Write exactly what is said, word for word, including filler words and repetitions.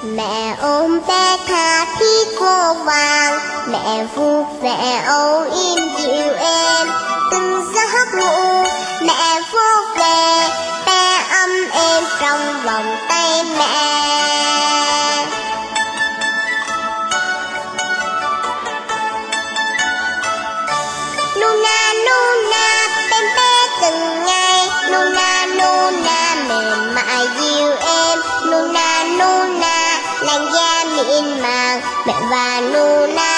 Mẹ ôm bé tha thiết vô vàng, mẹ vuốt ve âu yếm dịu êm. Từng giấc ngủ mẹ vuốt về, bé ấm êm trong vòng tay mẹ. Nuna nuna bên bé từng ngày, nuna nuna mềm mại dịu êm. Nuna nuna làn da mịn màng, mẹ và nuna